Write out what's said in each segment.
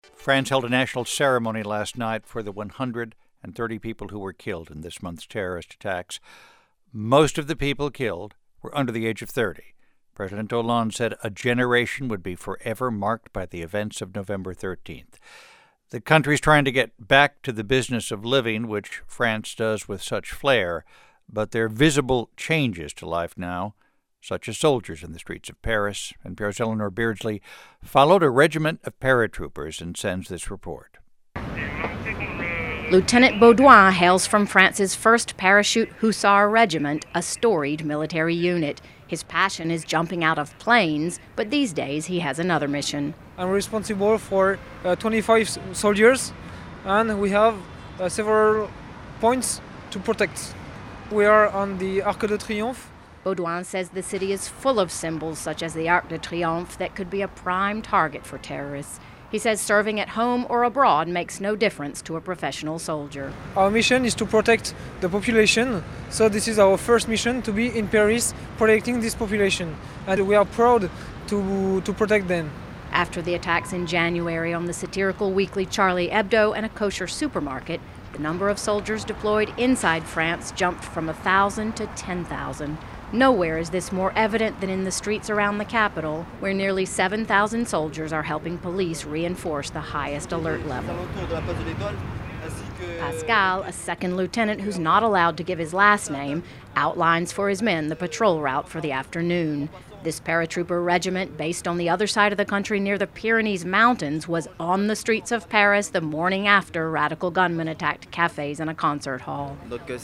France held a national ceremony last night for the 130 people who were killed in this month's terrorist attacks. Most of the people killed were under the age of 30. President Hollande said a generation would be forever marked by the events of November 13th. The country's trying to get back to the business of living, which France does with such flair, but there are visible changes to life now, such as soldiers in the streets of Paris. NPR's Eleanor Beardsley followed a regiment of paratroopers and sends this report. Lieutenant Baudouin hails from France's 1st Parachute Hussar Regiment, a storied military unit. His passion is jumping out of planes, but these days he has another mission. I'm responsible for 25 soldiers, and we have several points to protect. We are on the Arc de Triomphe. Baudouin says the city is full of symbols such as the Arc de Triomphe that could be a prime target for terrorists. He says serving at home or abroad makes no difference to a professional soldier. Our mission is to protect the population, so this is our first mission, to be in Paris protecting this population, and we are proud to protect them. After the attacks in January on the satirical weekly Charlie Hebdo and a kosher supermarket, the number of soldiers deployed inside France jumped from 1,000 to 10,000. Nowhere is this more evident than in the streets around the capital, where nearly 7,000 soldiers are helping police reinforce the highest alert level. Pascal, a second lieutenant who's not allowed to give his last name, outlines for his men the patrol route for the afternoon. This paratrooper regiment, based on the other side of the country near the Pyrenees Mountains, was on the streets of Paris the morning after radical gunmen attacked cafes and a concert hall.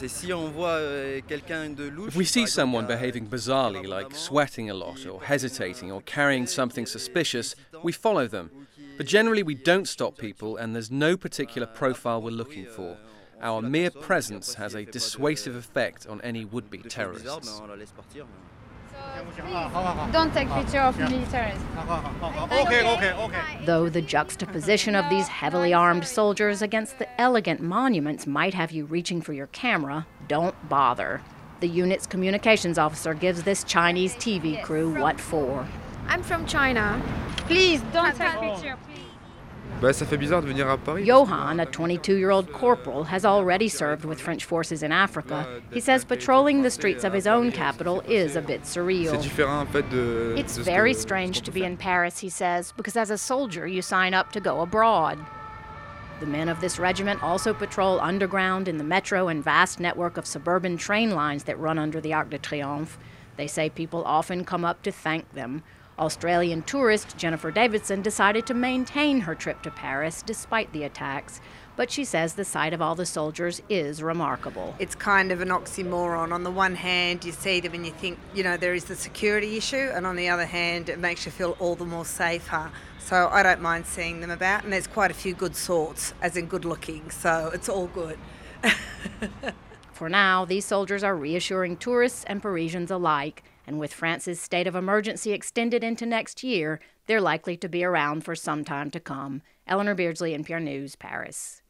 If we see someone behaving bizarrely, like sweating a lot or hesitating or carrying something suspicious, we follow them. But generally we don't stop people, and there's no particular profile we're looking for. Our mere presence has a dissuasive effect on any would-be terrorists. Don't take picture of militaries. Though the juxtaposition of these heavily armed soldiers against the elegant monuments might have you reaching for your camera, don't bother. The unit's communications officer gives this Chinese TV crew what for. I'm from China. Please don't take picture, please. Johan, a 22-year-old corporal, has already served with French forces in Africa. He says patrolling the streets of his own capital is a bit surreal. It's very strange to be in Paris, he says, because as a soldier you sign up to go abroad. The men of this regiment also patrol underground in the metro and vast network of suburban train lines that run under the Arc de Triomphe. They say people often come up to thank them. Australian tourist Jennifer Davidson decided to maintain her trip to Paris despite the attacks, but she says the sight of all the soldiers is remarkable. It's kind of an oxymoron. On the one hand, you see them and you think, there is the security issue, and on the other hand, it makes you feel all the more safer. So I don't mind seeing them about, and there's quite a few good sorts, as in good looking, so it's all good. For now, these soldiers are reassuring tourists and Parisians alike. And with France's state of emergency extended into next year, they're likely to be around for some time to come. Eleanor Beardsley, NPR News, Paris.